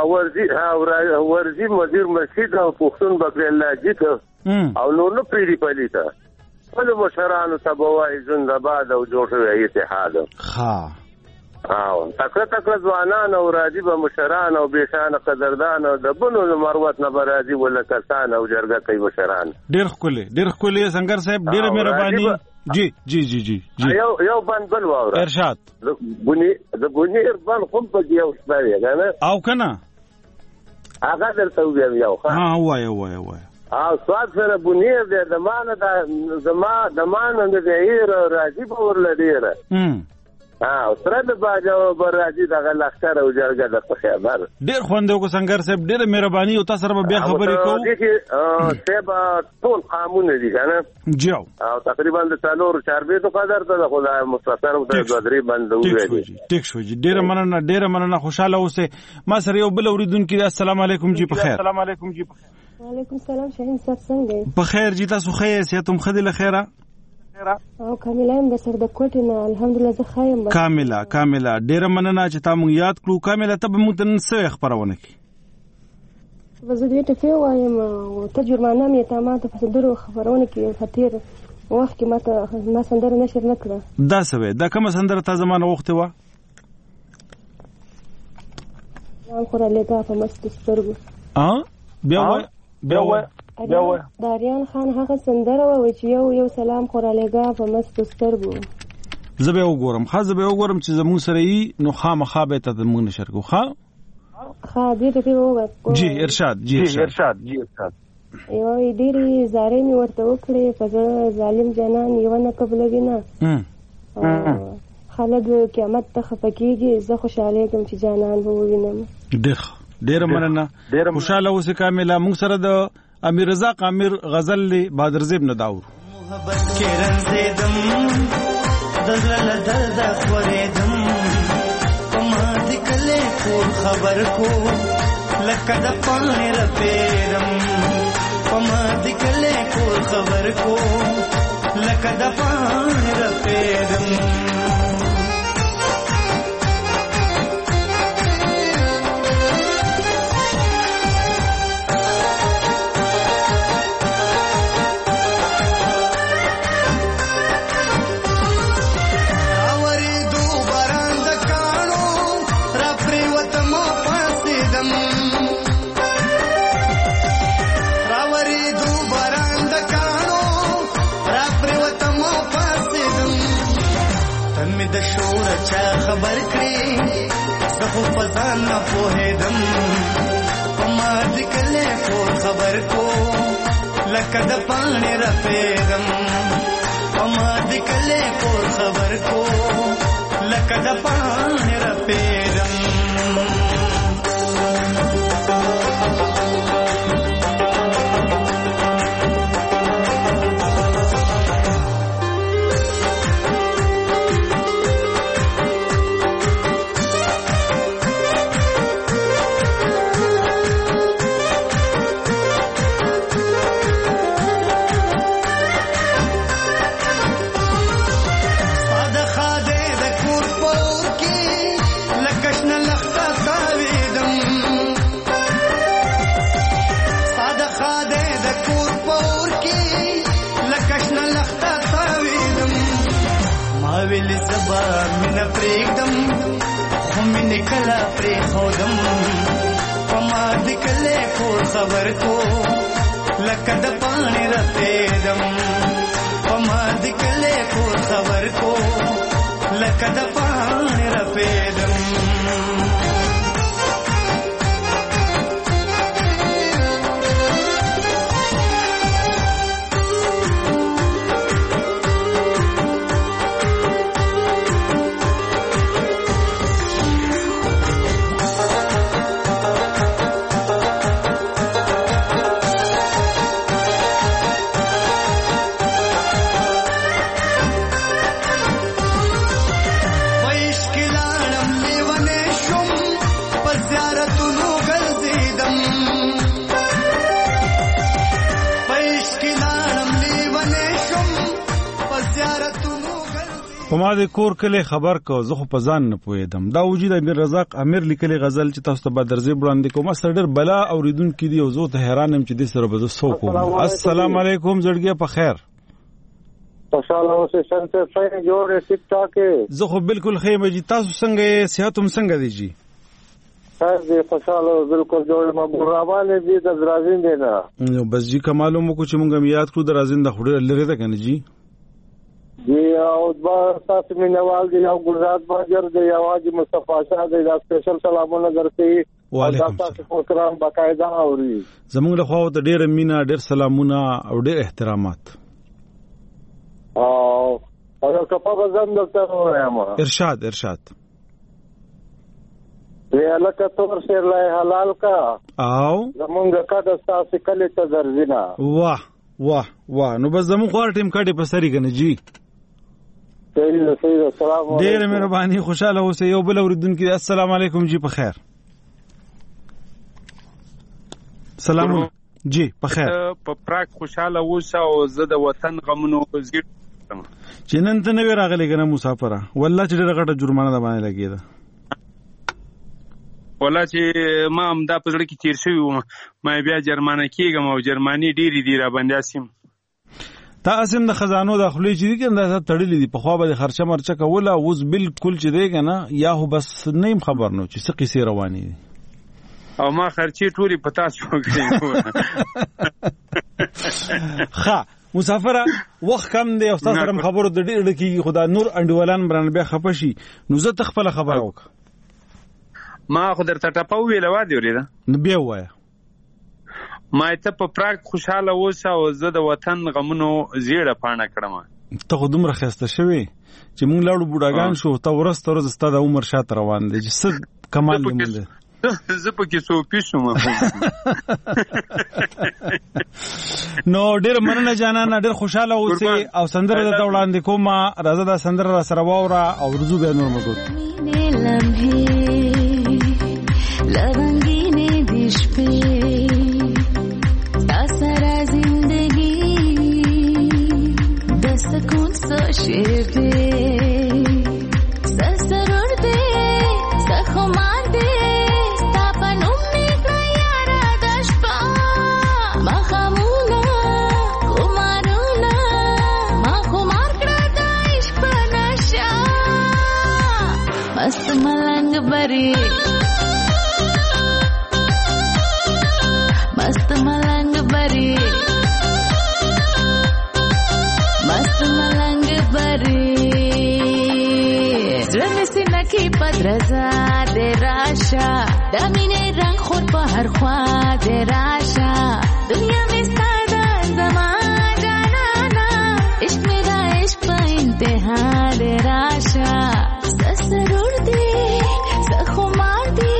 ورځي مدیر مسجد او پښتون بکر الله جیت او نور پیری پلیتا ول مشران تبوای زنده‌باد او جوړ شوی اتحاد ها تکړه ځوانان او راځي به مشران او بشان قدردان او د بنو مروت نه راځي ول کسان او جرګه کوي مشران ډیر خولي څنګه صاحب ډیر مهرباني جی یو بند بل واور ارشاد د بنیر بند کوم په یو ستاره کنه او کنه هغه درته ویم یو ها وای او سواد سره بنیر د مان د مان د هیر راځي په ورلډیره سره د باجو برازي دغه لښکر او جرګه د خبر ډیر خوندو کو څنګه صاحب ډیر مهرباني او تاسو سره بیا خبرې کوو چې سبا ټول قانون دي کنه جو او تقریبا د 4 تو قدر ته خدای مستثر او تدری بند وګړي ټیک شو جی ډیر مننه خوشاله اوسه ما سره یو بل اوریدونکو السلام علیکم جی په خیر وعلیکم السلام شاهین صاحب څنګه په خیر جی تاسو خیر سیاتم خدای له خیره او کاملا د سر د کوټې نه الحمدلله زه خایم کاملا ډیر مننه چې تاسو مونږ یاد کړو کاملا ته به مونږ نن څه خبرونه کی زه دې ته فی وایم او تجربه مې ته ما ته فسدرو خبرونه کی خطیر وخت کې ما سندره نشر نکړه دا سوي دا کوم سندره ته زمانه وخت و نن خو را لګا په مست سترګو بیا داریان خان هغه سندره و چې یو سلام خورالېګا په مستو سترګو زه به وګورم چې زموږ سره یې نو خامخا به ته موږ نشر کو دې ته وګورم جی ارشاد یو ډېری زارې مې ورته وکړې په ظالم جنان یو نه قبلوي نه خلک قیامت ته خفقېږي زه خوشاله یم چې جانان به ووینم ډېر مننه خوشاله اوسه کاملا موږ سره د امیر رزاق امیر غزل لی بادر زیب نه داور محبت کې رنځیدم دزل درد خوریدم پما دې کله کور خبر کو لکه د پانی رپیرم پما دې کله کور خبر کو لکه د پانی رپیرم خبر کړی زه په ځان نه پوهېدم ما دې کله کور خبر کو لکه د پانی رپېدم ما دې کله کور خبر کو لکه د پانی رپېدم ویل زبا مینه پرېږدم خو مینې کله پرېښودم په ما دې کلی کور خبر کو لکه د پاڼې رپېدم په ما دې کلی کور خبر کو لکه د پاڼې رپېدم په ما د کور کلی خبر کو زه خو په ځان نه پوهېدم. دا وجود امیر رزاق امیر لیکلی غزل چې تاسو ته به درځې وړاندې کوم. سره ډېر بلا اورېدونکي دي او زه ته حیران یم چې دې سره به زه څه وکړم. السلام علیکم زړګیه په خیر. خوشحاله اوسې څنګه څنګه جوړې ټیک ټاک زه خو بالکل ښه یم جی. تاسو څنګه یې؟ صحت هم څنګه دی جی؟ خیر دی خوشحاله بالکل جوړ ما ګورابان دي د درازین دی نه نو بس جی کمالو مو کو چې مونږ یاد کړو درازین د خړې لري ده کنه جی جی او با تاسو مینوال دي او ګلزاد باجر دی اواز مصطفی شاه دی دا سپیشل سلامونه درته وعلیکم تاسو پروګرام باقاعده اوري زمونږ له خوا ته ډېر مینا ډېر سلامونه او ډېر احترامات او کپا بزن دکتر وایم ارشاد لکه تور شیر لای حلال کا او زمونږ کډه تاسو کله ته درځینا واه نو بس زمون خو ټیم کډه په سری کنه جی صحیح السلام علیکم ډېر مهرباني خوشاله اوسئ یو بل اوریدونکو السلام علیکم جی په خیر سلام جی په خیر په پراک خوشاله اوسه او زه د وطن غمونو زیږ چې نن ته نه راغلی کنه مسافره والله چې ډېر غټه جرمانه ده باندې لګیده والله چې ما هم دا په زړه کې تیر شوی وم ما بیا جرمانه کېږم او جرماني ډېرې دي را باندې اسیم تا اسیم د خزانو د خولې چې دي که دا تړلې دي پخوا به د خرچه مرچه کوله اوس بالکل چې دی که نه یا خو بس نه یم خبر نو چې څه قیسې روانې دي او ما خرچې ټولې په تاسو وکړې ښه مسافره وخت کم دی او ستاسو سره خبرو د ډېر کېږي خو دا نور انډیوالان برانه بیا خفه شي نو زه ته خپله خبره وکړه ما خو درته ټپه وویله وا دې اورېده نو بیا ووایه ما ته په پراګ خوشحاله اوسه او زه د وطن غمونو زیړه پاڼه کړم ته خو دومره ښایسته شوې چې موږ لاړو بوډاګان شو ته ورځ ته ورځ ستا د عمر شاته روان دی چې څه کمال دی مونږ زه پکې صوفي شوم نو ډېر مننه جانانه ډېر خوشحاله اوسې او سندره درته وړاندې کومه راځه دا سندره را سره واوره او ورځو بیا نور مزود لونگینه دیش پی تا سرا زندگی دست کن سا شیر ده سرور ده سخمار ده ستاپن امید یارا دش پا ما خمونا کمارونا ما خمار کرده عشق پا نشا مست ملنگ بری मस्त मलंग बरी जलसी नखी पदरजा दे राशा दमीने रंग खुद पहर ख्वा दे राशा दुनिया में सादा जमा जाना ना इश्क मेरा इश्क पे इंतहा दे राशा ससुर दे सखुमार दे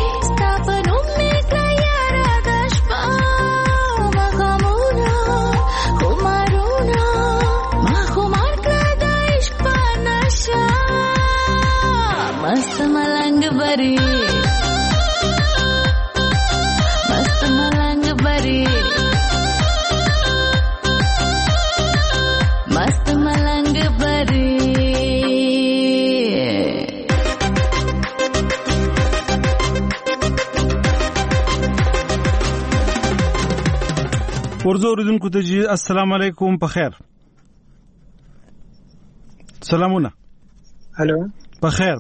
मस्त मलंग बरी मस्त मलंग बरी ورزو اوریدونکو ته جی السلام علیکم په خیر سلامونه هلو بخیر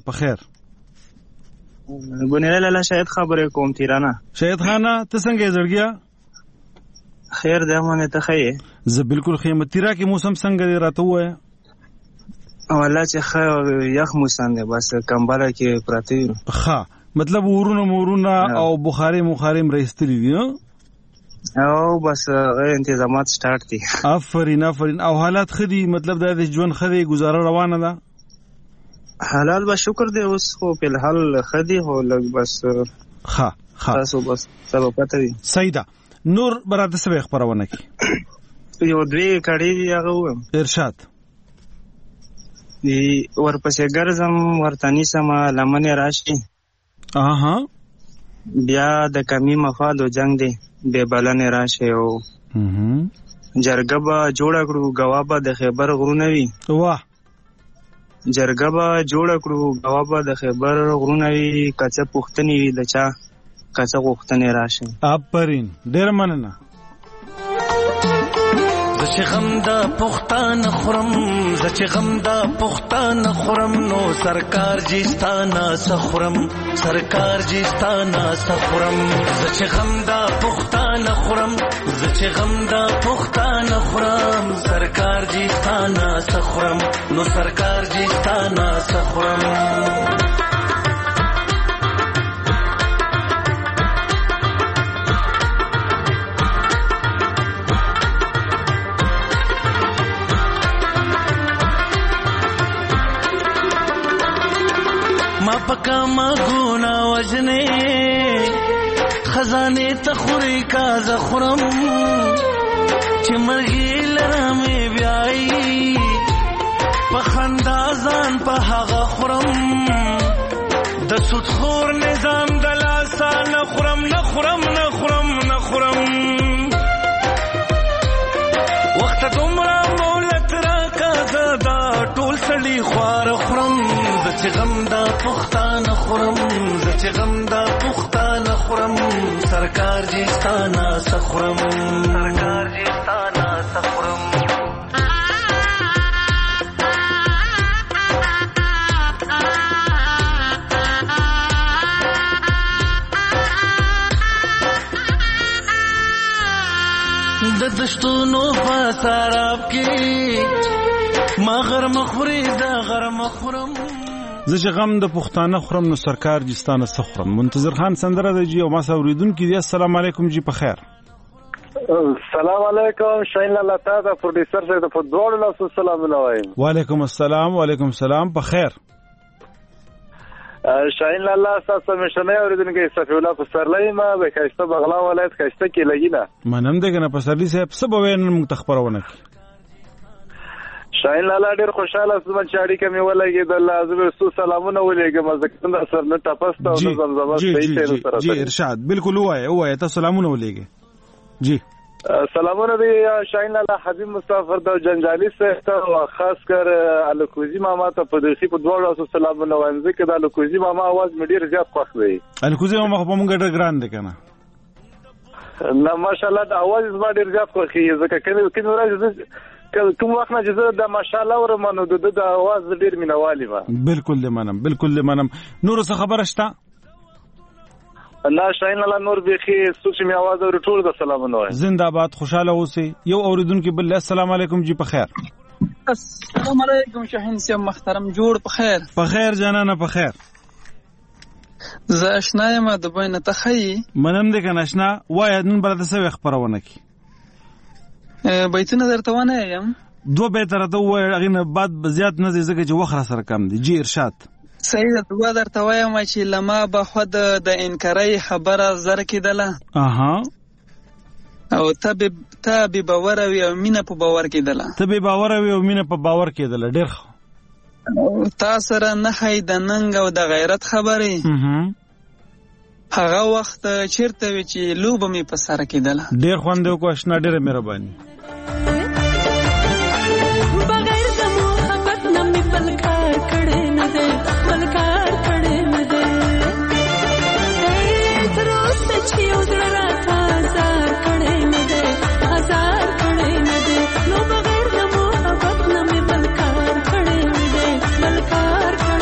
ګونیره لاله شاید خبرې کوم تیرانه شاید خانه ته څنګه زړګیا خیر ده مونږ ته خیر زه بالکل خیمه تیرا کې موسم څنګه دی راته وای والله چې خیر یخ موسم دی بس کمبله کې پراته یو ښه مطلب ورونه او بخاری مخارم رئیستلی دی او بس انتظامات سٹارټ دي آفرین او حالات خدي مطلب د ژوند خدي گزاره روانه ده حلال به شکر دی اوس خو په الحال خدي هو لګ بس ها تاسو بس سبا پته دي سیدا نور براته سبه خبرونه کی یو دوی کړي هغه ارشاد دی ورپسې ګرځم ورتانی سما لمنه راشي اها بیا د کمی مفاد او جنگ دی به بلنه راشه او جرګه به جوړ کړو غوابه د خیبر غرونه وی واه جرګه به جوړ کړو غوابه د خیبر غرونه وی کچه پښتنی وی دچا کچه پښتنی راشه آفرین ډیر مننه زچ غم دا پختان خورم زچ غم دا پختان خورم نو سرکار جیستانا سخورم سرکار جیستانا سخورم زچ غم دا پختان خورم زچ غم دا پختان خورم سرکار جیستانا سخورم نو سرکار جیستانا سخورم ما پکا ما گونا وجنے خزانے تخوری کا زخرم چمرگی لرمی بیائی پخندازان پہاغا خورم دسود خور نظام دلاسا نخورم نخورم نخورم نخورم وقت دمرا مولت را کا زدا ټول سړي خوار خورم زچ غم دا پختان خورم زچ غم دا پختان خورم سرکار جیستانا سخورم سرکار جیستانا سخورم د دشتونو په سراب کې ما غر مخوري دا غر مخورم زه چې غم د پښتانه خورم نو سرکار جستانه سخورم منتظر خان سندره د جی او ما اوریدونکو دی السلام علیکم جی په خیر السلام علیکم شاین الله تعالی پروډوسر صاحب د فوټبال له السلام علیکم وعلیکم السلام وعلیکم السلام په خیر شاین الله تاسو مشنه اوریدونکو صفی الله پسرلی ما به کاشته بغلا ولایت کاشته کې لګینا منم دغه پسرلی صاحب سبا وین متخبرونه شاین الله ډیر خوشاله سم چې اړیکه مې ولګي د لازم رسول سلامونه ولېګم ځکه دا سر نه تاسو ته زمزمه صحیح سره جی ارشاد بالکل وای ته سلامونه ولېګي جی سلامونه دی شاین الله حبیب مسافر د جنجالي سره او خاص کر الکوزی ماما ته په دغه په دوه رسول سلامونه وایم ځکه د الکوزی ماما आवाज مې ډیر زیات خوښ دی الکوزی ماما په موږ ډیر ګران دی کنه نه ماشاءالله د आवाज زما ډیر زیات خوښي ځکه کله راځي کوم وخت نه چې د ماشاءالله ورمنو د आवाज ډیر مینوالي ما بالکل منم نور څه خبره شته الله شاین الله نور بخي سوچ می आवाज او ټول د سلامونه وای زنده باد خوشاله اوسئ یو اوریدونکو بل السلام علیکم جی په خیر السلام علیکم شاهین صاحب محترم جوړ په خیر جانانه په خیر زه آشنا یم د بینه تخی منم دې کنه آشنا وای نن برته څه خبرونه کی بیتونه درته ونه یم دوه به تر ته وای غینه بعد زیات نه ځکه چې وخت سره کم دی جی ارشاد سید دوه درته وایم چې لما به خود د انکاري خبره زر کېدله اها او ته به باور او مینه په باور کېدله ډېر تا سره نه هي د ننګ او د غیرت خبرې هغه وخت چیرته وی چې لوبه می په سر کېدله ډېر خوند کو آشنا ډېر مهرباني بغیر د محبت نه می بلکار کړه نه ده بلکار کړه نه ده تر اوسه چې وزړه راته هزار کړه نه ده هزار کړه نه ده نو بغیر د محبت نه می بلکار کړه نه ده بلکار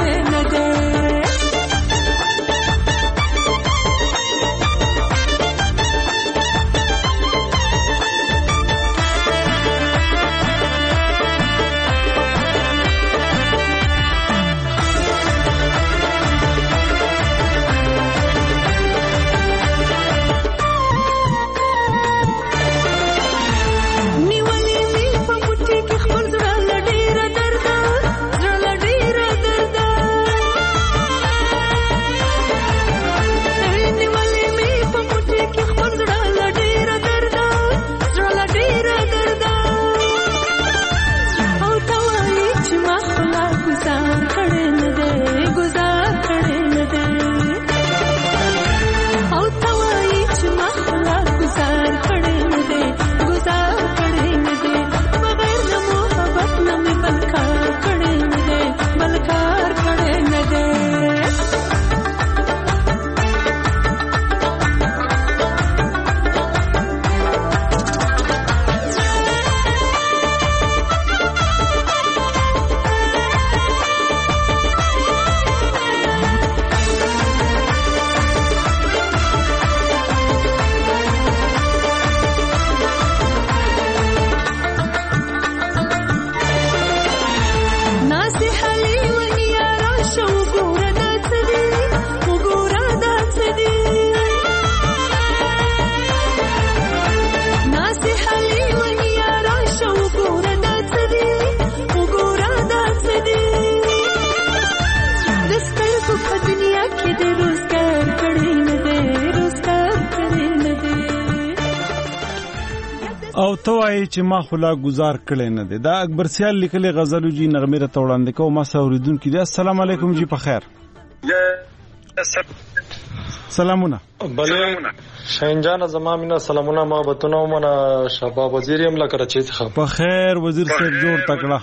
او ته وایې چې ما خو لا گزار کړی نه دی. دا اکبر سیال لیکلې غزلو جی نغمې راته وړاندې کوو. ما سره اورېدونکي دي. السلام علیکم جی په خیر. سلامونه. بله شاهین جان زما مینه سلامونه محبتونه ومنه. شباب وزیر یم له کراچۍ څخه. په خیر وزیر صاحب جوړ تکړه.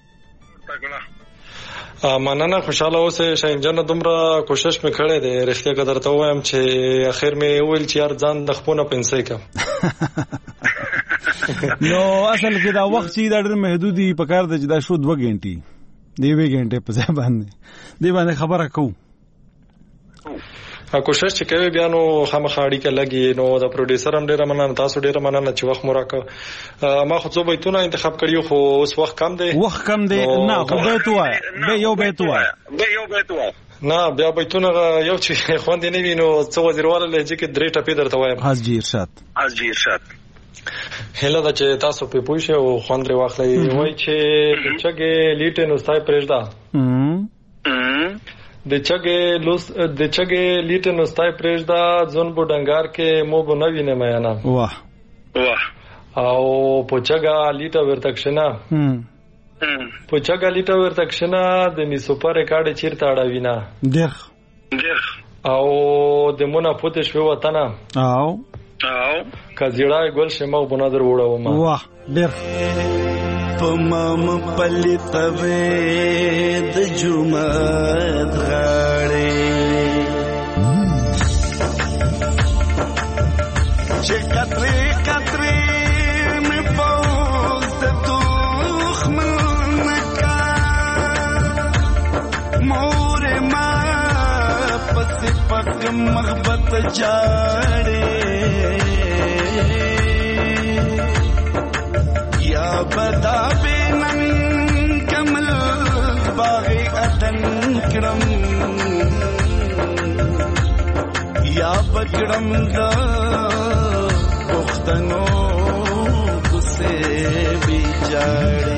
مننه خوشاله اوسې شاهین جان. دومره کوشش مې کړی دی رښتیا که درته ووایم چې اخر مې وویل چې یار ځان د خپونه پنسۍ کړم. نو اصل کې دا وخت چې دا ډېر محدود دی په کار دی چې دا شو 2 غنټې د 1 غنټې په ځای باندې دی باندې خبره کوو. کوشش چې کوي بیا نو خامخا اړیکه لګي. نو د پروډوسر هم ډېره مننه، تاسو ډېره مننه چې وخت مو راکړ. ما خو 2 بیتونه انتخاب کړیو خو اوس وخت کم دی. وخت کم دی نه خو بیت وایه یو بیت وایه نه بیا بیتونه یو چې خوندې نه وي نو څه وزیرواله لهجې کې 3 ټپې درته وایم. حاجی ارشاد هله دا چې تاسو په پوه شئ او خوند لري واخلئ. وایي چې د چګې لیټې نو ستای پرېږده د چګې لیټې نو ستای پرېږده ځون بو ډنګار کې مو بو نه وینې میانه واه او په چګه لیټه ورته کښېنه په چګه لیټه ورته کښېنه د میسوپر ریکارډ چیرته اړوینه او د مونه پوتې شوې وطنه او که زیړای ګل شمه بو نظر وړو ما واه ډېر پمام پلیتوي د جمعه غاړې چې کتري کتري مې پوز د دښمن کا مور ما پس پک محبت جاړې یا بدا بینن کمل باغی اتن کرم یا بکرم دا پختنو کسے بیچاری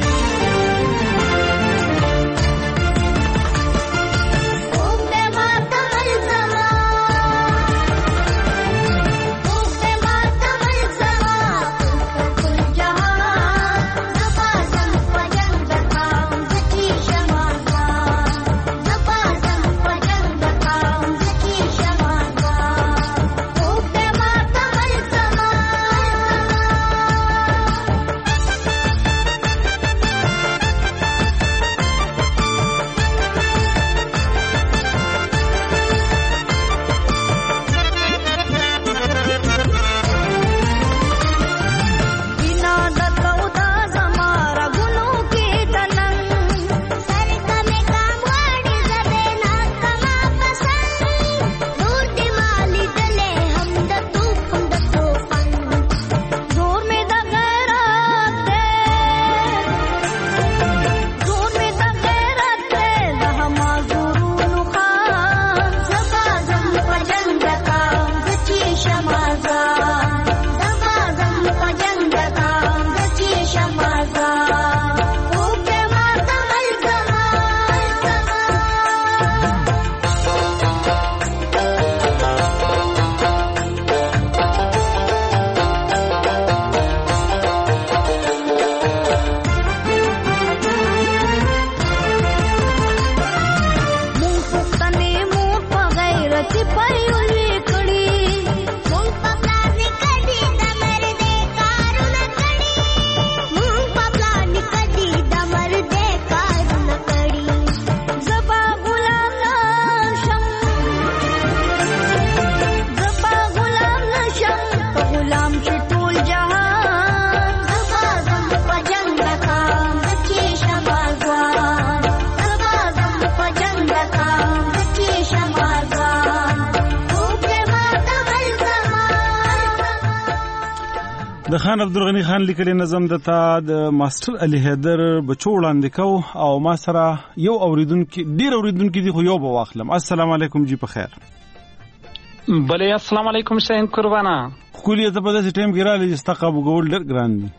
د خان عبدالغنی خان لیکلي نظم د تا د ماستر علي حیدر بچو وړاندې کو او ما سره یو اوریدونکو ډیر اوریدونکو دی خو یو به واخلم. السلام علیکم جی په خیر. بله السلام علیکم شاهین قربانه. کولی ته په داسې ټایم کې رالی چې ستا قابو کول ډېر ګران دي.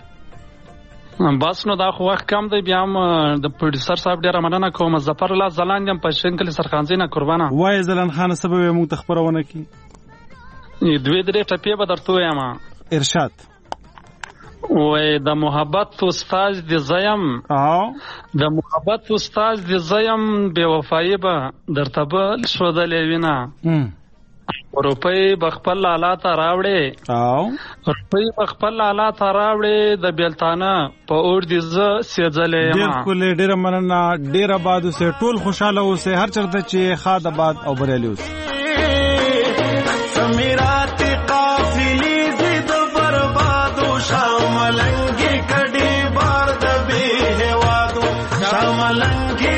بس نو دا خو وخت کم دی. بیا هم د پروډوسر صاحب ډېره مننه کوم. ظفر الله ځلاند یم په شنکل سرخانځي نه قربانه. وایې ځلاند خان سبب یې موږ ته خپرونه کړي. 2-3 ټپې به درته ووایم. ارشاد. وای د محبت استاد دی زیم د محبت استاد دی زیم بے وفایی به درته بل شودلې وینا روپۍ بخپل لالا ته راوړې روپۍ بخپل لالا ته راوړې د بیلتانه په اور دي ز سیځلې ما ډېر کولې ډېر مننه ډېر آباد اوسه ټول خوشاله اوسه هر چرته چې خاد آباد او بریالي اوسه سمیرات قافلی زید بربادو شاملنگی کډي بار د به هوادو شاملنگی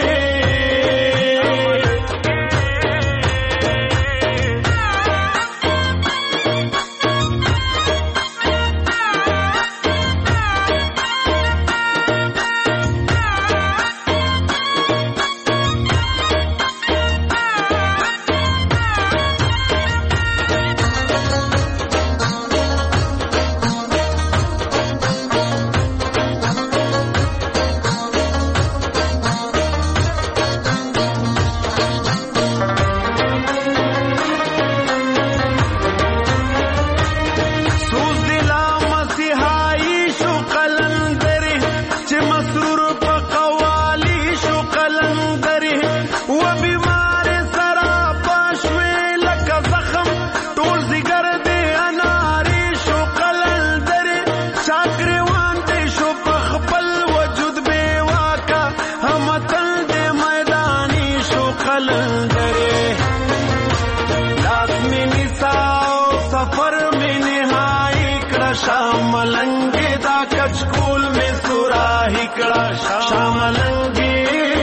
شاملنگی دا کچکول میں سوراہی کڑا شاملنگی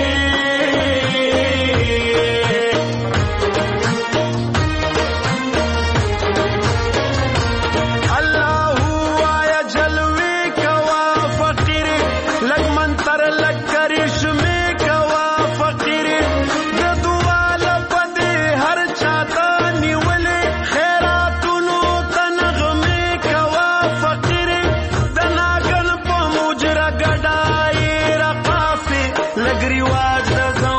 اللہ آیا جلوے کوا فقیر لگ منتر لگ کرش میں کوا فقیر ددوال پدے ہر چاہتا نیولے خیراتونو تنغ میں کوا فقیر دناگل پا مجرہ گڑائی رقافی لگ رواج دزاؤں